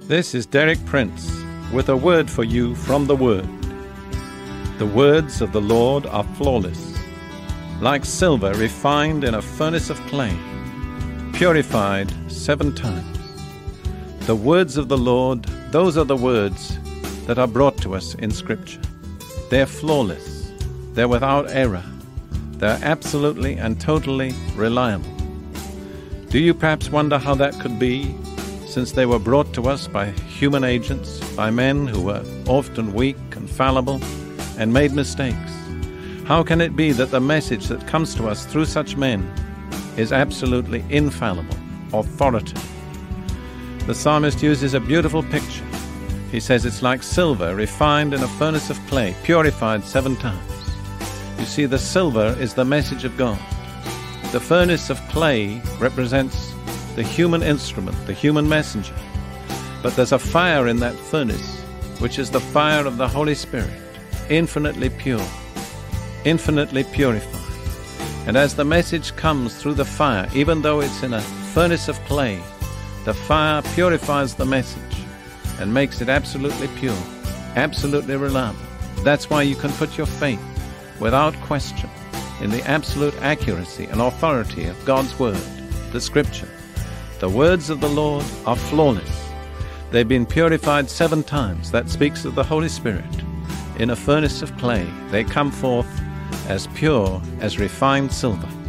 This is Derek Prince with a word for you from the Word. The words of the Lord are flawless, like silver refined in a furnace of clay, purified 7 times. The words of the Lord, those are the words that are brought to us in Scripture. They're flawless, they're without error, they're absolutely and totally reliable. Do you perhaps wonder how that could be, since they were brought to us by human agents, by men who were often weak and fallible and made mistakes? How can it be that the message that comes to us through such men is absolutely infallible, authoritative? The psalmist uses a beautiful picture. He says it's like silver refined in a furnace of clay, purified 7 times. You see, the silver is the message of God. The furnace of clay represents the human instrument, the human messenger. But there's a fire in that furnace, which is the fire of the Holy Spirit, infinitely pure, infinitely purified. And as the message comes through the fire, even though it's in a furnace of clay, the fire purifies the message and makes it absolutely pure, absolutely reliable. That's why you can put your faith without question in the absolute accuracy and authority of God's Word, the Scripture. The words of the Lord are flawless. They've been purified 7 times. That speaks of the Holy Spirit. In a furnace of clay, they come forth as pure as refined silver.